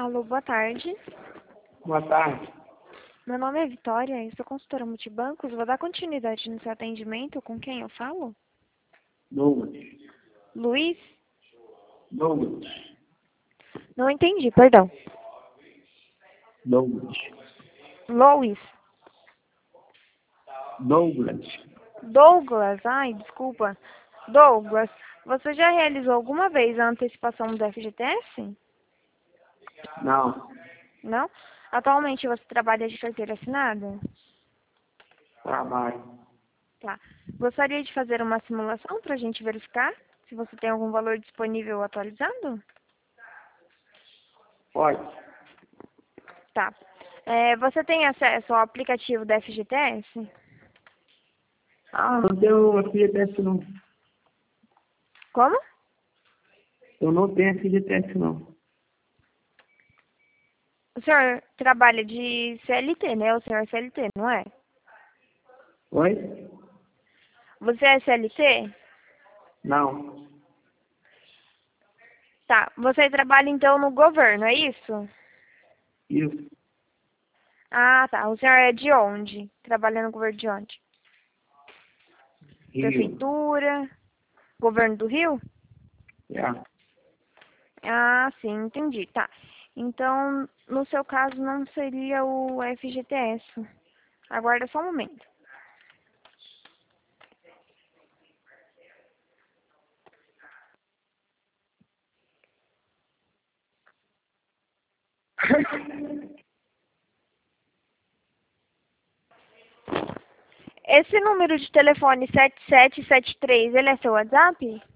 Alô, boa tarde. Boa tarde. Meu nome é Vitória, eu sou consultora multibancos. Vou dar continuidade no seu atendimento. Com quem eu falo? Douglas. Luiz? Douglas. Não entendi, perdão. Douglas. Lois? Douglas. Douglas? Ai, desculpa. Douglas, você já realizou alguma vez a antecipação do FGTS? Não. Não? Atualmente você trabalha de carteira assinada? Trabalho. Tá. Gostaria de fazer uma simulação para a gente verificar se você tem algum valor disponível atualizado? Pode. Tá. Você tem acesso ao aplicativo da FGTS? Não tenho FGTS não. Como? Eu não tenho FGTS não. O senhor trabalha de CLT, né? O senhor é CLT, não é? Oi? Você é CLT? Não. Tá. Você trabalha então no governo, é isso? Isso. Ah, tá. O senhor é de onde? Trabalha no governo de onde? Rio. Prefeitura? Governo do Rio? Já. Ah, sim, entendi. Tá. Então, no seu caso, não seria o FGTS. Aguarda só um momento. Esse número de telefone 7773, ele é seu WhatsApp?